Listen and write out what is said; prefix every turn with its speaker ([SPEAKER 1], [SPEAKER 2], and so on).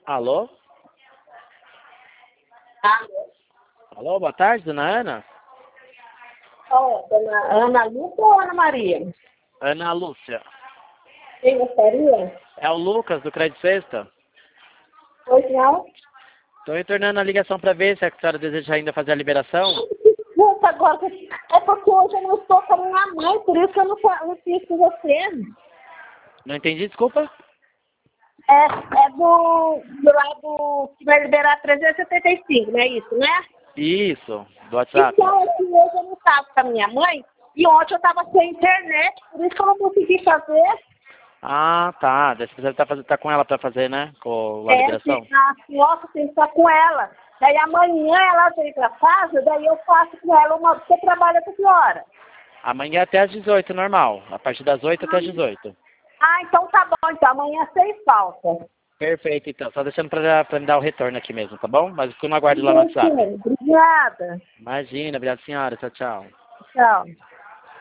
[SPEAKER 1] Alô?
[SPEAKER 2] Alô?
[SPEAKER 1] Alô, boa tarde, dona Ana?
[SPEAKER 2] Dona Ana Lúcia ou Ana Maria?
[SPEAKER 1] Ana Lúcia.
[SPEAKER 2] Quem gostaria?
[SPEAKER 1] É o Lucas, do Crédito Sexta.
[SPEAKER 2] Pois não?
[SPEAKER 1] Estou retornando a ligação para ver se a senhora deseja ainda fazer a liberação.
[SPEAKER 2] Desculpa agora, é porque hoje eu não estou com a minha mãe, por isso que eu não fiz com você.
[SPEAKER 1] Não entendi, desculpa?
[SPEAKER 2] É do lado que vai liberar 375, não é isso, né?
[SPEAKER 1] Isso, do WhatsApp.
[SPEAKER 2] Então, assim, hoje eu não estava com a minha mãe e ontem eu estava sem internet, por isso que eu não consegui fazer.
[SPEAKER 1] Ah, tá. Daí você precisa tá com ela para fazer, né? Com a liberação.
[SPEAKER 2] Nossa, tem que estar com ela. Daí amanhã ela vem para casa, daí eu faço com ela Você trabalha até que hora?
[SPEAKER 1] Amanhã até às 18, normal. A partir das 8 até às 18.
[SPEAKER 2] Ah, então tá bom, então. Amanhã sem falta.
[SPEAKER 1] Perfeito, então. Só deixando para me dar o retorno aqui mesmo, tá bom? Mas fico no aguardo lá no WhatsApp.
[SPEAKER 2] Obrigada.
[SPEAKER 1] Imagina, obrigado, senhora. Tchau, tchau.
[SPEAKER 2] Tchau.